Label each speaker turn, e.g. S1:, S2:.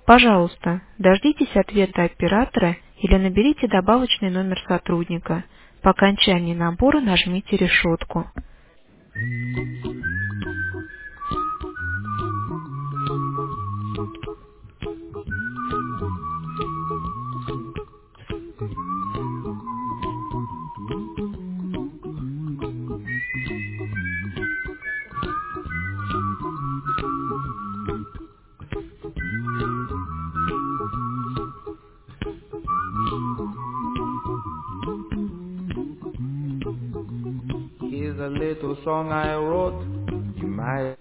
S1: Пожалуйста, дождитесь ответа оператора или наберите добавочный номер сотрудника. По окончании набора нажмите решетку.
S2: Here's a little song I wrote. You might